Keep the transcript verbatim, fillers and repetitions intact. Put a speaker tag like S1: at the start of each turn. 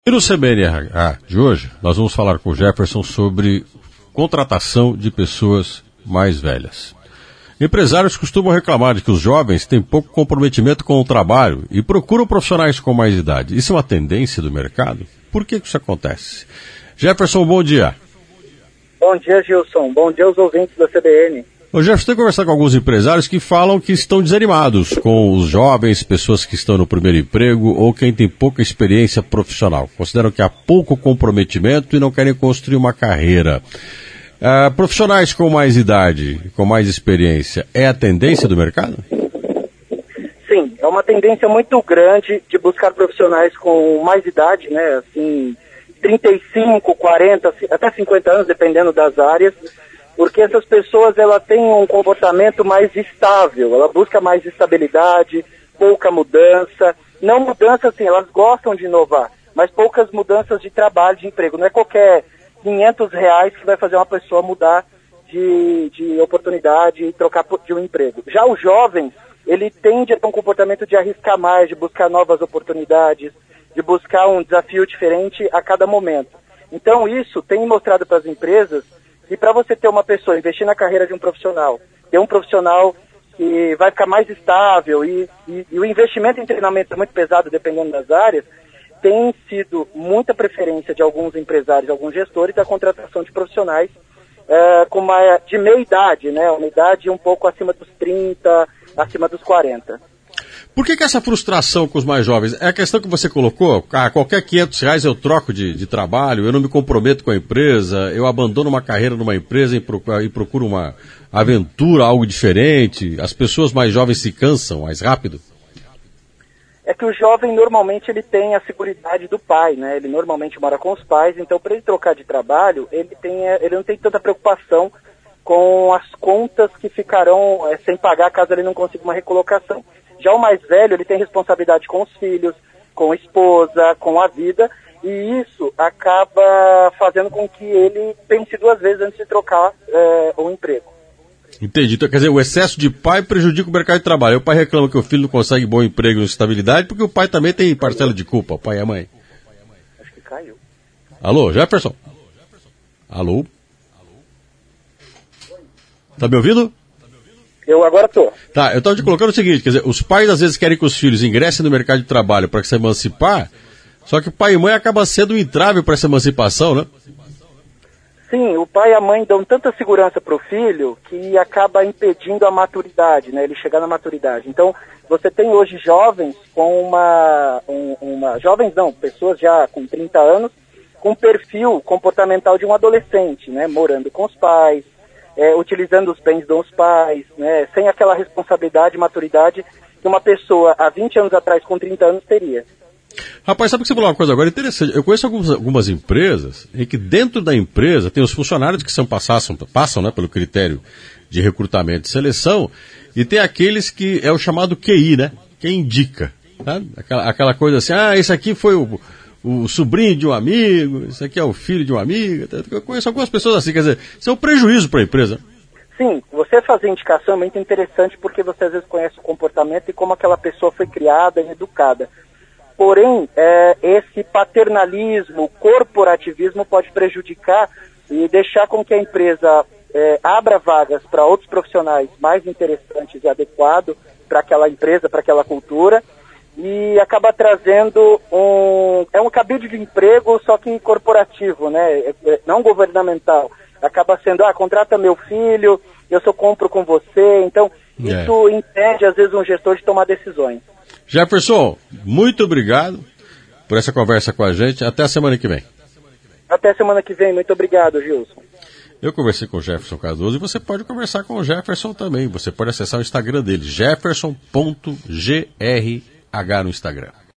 S1: E no C B N R H de hoje, nós vamos falar com o Jefferson sobre contratação de pessoas mais velhas. Empresários costumam reclamar de que os jovens têm pouco comprometimento com o trabalho e procuram profissionais com mais idade. Isso é uma tendência do mercado? Por que isso acontece? Jefferson, bom dia.
S2: Bom dia, Gilson. Bom dia aos ouvintes da C B N.
S1: O Jefferson, tem que conversar com alguns empresários que falam que estão desanimados com os jovens, pessoas que estão no primeiro emprego ou quem tem pouca experiência profissional. Consideram que há pouco comprometimento e não querem construir uma carreira. Uh, profissionais com mais idade, com mais experiência, é a tendência do mercado?
S2: Sim, é uma tendência muito grande de buscar profissionais com mais idade, né, assim, trinta e cinco, quarenta, até cinquenta anos, dependendo das áreas, porque essas pessoas, ela têm um comportamento mais estável, ela busca mais estabilidade, pouca mudança, não mudança assim, elas gostam de inovar, mas poucas mudanças de trabalho, de emprego, não é qualquer quinhentos reais que vai fazer uma pessoa mudar de, de oportunidade e trocar de um emprego. Já o jovem, ele tende a ter um comportamento de arriscar mais, de buscar novas oportunidades, de buscar um desafio diferente a cada momento. Então isso tem mostrado para as empresas que para você ter uma pessoa, investir na carreira de um profissional, ter um profissional que vai ficar mais estável e, e, e o investimento em treinamento é muito pesado dependendo das áreas, tem sido muita preferência de alguns empresários, alguns gestores, a contratação de profissionais uh, com uma, de meia idade, né? Uma idade um pouco acima dos trinta, acima dos quarenta.
S1: Por que, que essa frustração com os mais jovens? É a questão que você colocou, ah, qualquer quinhentos reais eu troco de, de trabalho, eu não me comprometo com a empresa, eu abandono uma carreira numa empresa e procuro, e procuro uma aventura, algo diferente, as pessoas mais jovens se cansam mais rápido?
S2: É que o jovem normalmente ele tem a seguridade do pai, né? Ele normalmente mora com os pais, então para ele trocar de trabalho, ele, tem, ele não tem tanta preocupação com as contas que ficarão é, sem pagar caso ele não consiga uma recolocação. Já o mais velho, ele tem responsabilidade com os filhos, com a esposa, com a vida, e isso acaba fazendo com que ele pense duas vezes antes de trocar é, o emprego.
S1: Entendi. Então, quer dizer, o excesso de pai prejudica o mercado de trabalho. O pai reclama que o filho não consegue bom emprego e estabilidade, porque o pai também tem parcela de culpa, o pai e a mãe.
S2: Acho que caiu.
S1: Alô, Jefferson? Alô? Tá me ouvindo?
S2: Eu agora tô.
S1: Tá, eu estava te colocando o seguinte, quer dizer, os pais às vezes querem que os filhos ingressem no mercado de trabalho para se emancipar, só que o pai e mãe acabam sendo um entrave para essa emancipação, né?
S2: Sim, o pai e a mãe dão tanta segurança para o filho que acaba impedindo a maturidade, né? Ele chegar na maturidade. Então, você tem hoje jovens com uma, um, uma... Jovens não, pessoas já com trinta anos, com perfil comportamental de um adolescente, né? Morando com os pais, é, utilizando os bens dos pais, né? Sem aquela responsabilidade e maturidade que uma pessoa há vinte anos atrás com trinta anos teria.
S1: Rapaz, sabe que você falou uma coisa agora interessante? Eu conheço algumas, algumas empresas em que dentro da empresa tem os funcionários que são, passam, passam né, pelo critério de recrutamento e seleção, e tem aqueles que é o chamado Q I, né? Quem indica. Tá? Aquela, aquela coisa assim, ah, esse aqui foi o, o sobrinho de um amigo, esse aqui é o filho de uma amiga. Eu conheço algumas pessoas assim, quer dizer, isso é um prejuízo para a empresa.
S2: Sim, você fazer indicação é muito interessante porque você às vezes conhece o comportamento e como aquela pessoa foi criada e educada. Porém, é, esse paternalismo, corporativismo pode prejudicar e deixar com que a empresa é, abra vagas para outros profissionais mais interessantes e adequados para aquela empresa, para aquela cultura, e acaba trazendo um... é um cabide de emprego, só que corporativo, né? É, é, não governamental. Acaba sendo, ah, contrata meu filho, eu só compro com você. Então, yeah. Isso impede, às vezes, um gestor de tomar decisões.
S1: Jefferson, muito obrigado por essa conversa com a gente. Até a semana que vem.
S2: Até a semana que vem. Muito obrigado, Gilson.
S1: Eu conversei com o Jefferson Cardoso e você pode conversar com o Jefferson também. Você pode acessar o Instagram dele, jefferson ponto g r h no Instagram.